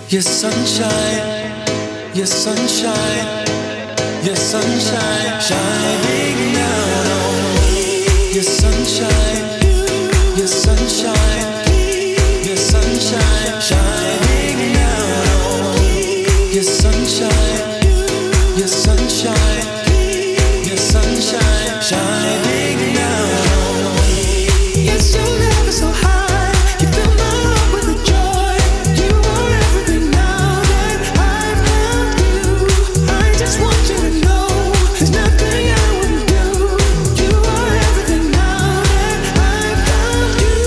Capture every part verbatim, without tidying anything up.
Your sunshine, your sunshine, your sunshine shining down on me. Your sunshine, your sunshine, your sunshine shining down on me. Your sunshine, your sunshine, your sunshine shining down on me. Yes, your love is so high, you fill my heart with the joy. You are everything now that I've found you. I just want you to know there's nothing I wouldn't do. You are everything now that I've found you.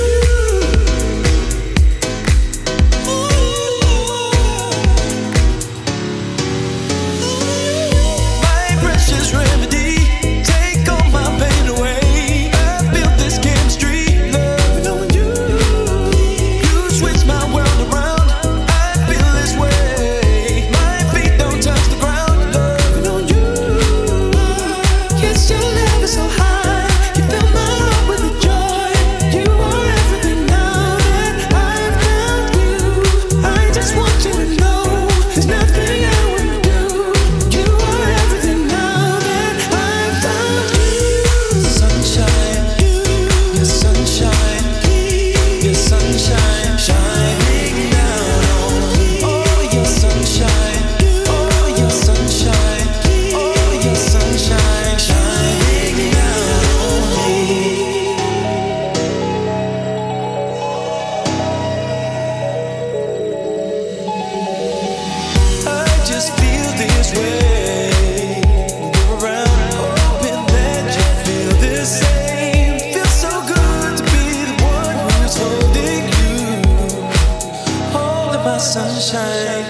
My precious remedy, take all my pain away. I built this chemistry, loving on you. You switch my world around, I feel this way. My feet don't touch the ground, loving on you. Yes, your love is so high, you fill my heart with the joy. You are everything now that I've found you. I just want you to know there's nothing I wouldn't do. You are everything now that I've found you. Sunshine, your sunshine, your sunshine shining down on me. Oh, your sunshine, oh, your sunshine, oh, your sunshine shining down on me. I just feel this way. You're around, hoping that you feel the same. Feels so good to be the one who's holding you, holding my sunshine.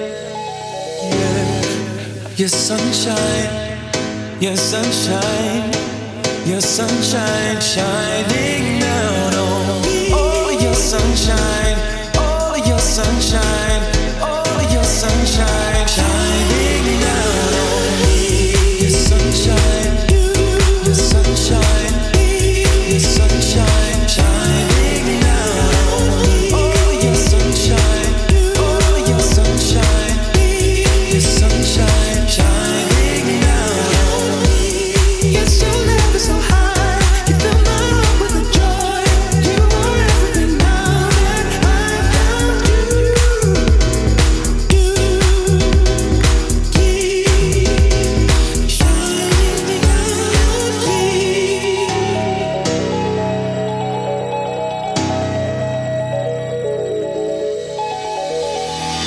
Yeah, your sunshine, your sunshine, your sunshine shining down on me. Oh, your sunshine, oh, your sunshine.